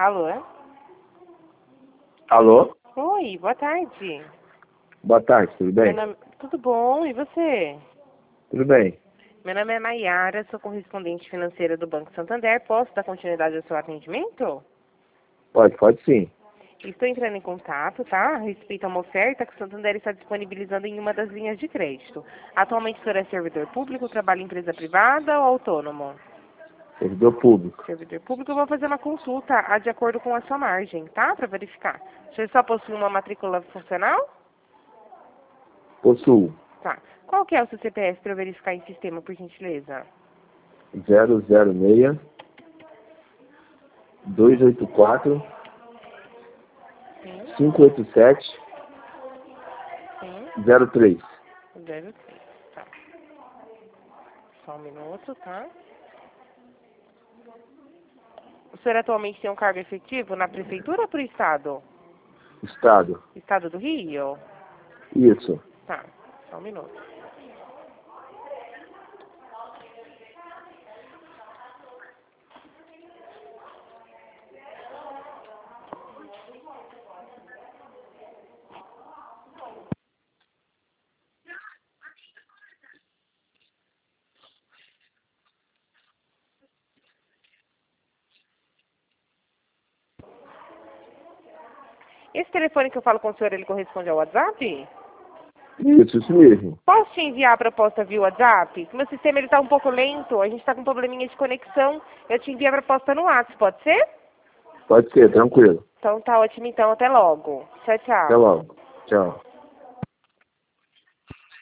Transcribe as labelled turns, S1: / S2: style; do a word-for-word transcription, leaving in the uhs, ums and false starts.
S1: Alô?
S2: Alô?
S1: Oi, boa tarde.
S2: Boa tarde, tudo bem?
S1: Meu nome... Tudo bom, e você?
S2: Tudo bem.
S1: Meu nome é Nayara, sou correspondente financeira do Banco Santander. Posso dar continuidade ao seu atendimento?
S2: Pode, pode sim.
S1: Estou entrando em contato, tá? A respeito a uma oferta que o Santander está disponibilizando em uma das linhas de crédito. Atualmente o senhor é servidor público, trabalha em empresa privada ou autônomo?
S2: Servidor público.
S1: Servidor público, eu vou fazer uma consulta ah, de acordo com a sua margem, tá? Para verificar. O senhor só possui uma matrícula funcional?
S2: Possuo
S1: Tá. Qual que é o seu C P F para eu verificar em sistema, por gentileza?
S2: zero zero seis, dois oito quatro,
S1: Sim,
S2: cinco oito sete,
S1: sim.
S2: zero três.
S1: Zero três. Tá. Só um minuto, tá? O senhor atualmente tem um cargo efetivo na prefeitura ou pro estado?
S2: Estado.
S1: Estado do Rio?
S2: Isso.
S1: Tá. Só um minuto. Esse telefone que eu falo com o senhor, ele corresponde ao WhatsApp?
S2: Isso, isso mesmo.
S1: Posso te enviar a proposta via WhatsApp? Meu sistema ele tá um pouco lento, a gente está com um probleminha de conexão. Eu te envio a proposta no WhatsApp, pode ser?
S2: Pode ser, tranquilo.
S1: Então tá ótimo, então. Até logo. Tchau,
S2: Até
S1: tchau.
S2: logo. Tchau.